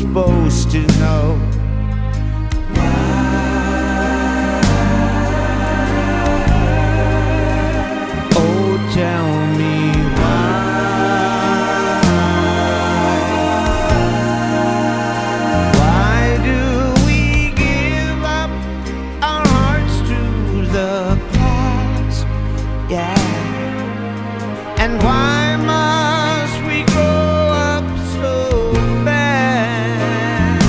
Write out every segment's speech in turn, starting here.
supposed to know. Oh, tell me why do we give up our hearts to the past? Yeah. And why must we grow up so fast?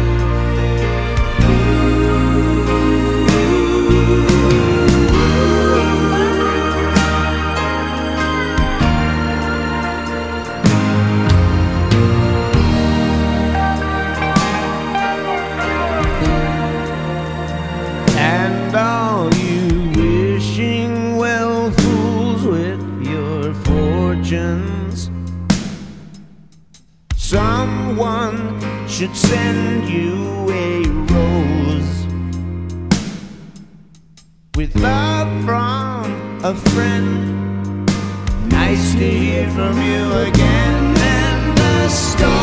And all you wishing well fools with your fortunes, someone should send you a rose with love from a friend. Nice to hear from you again, and the story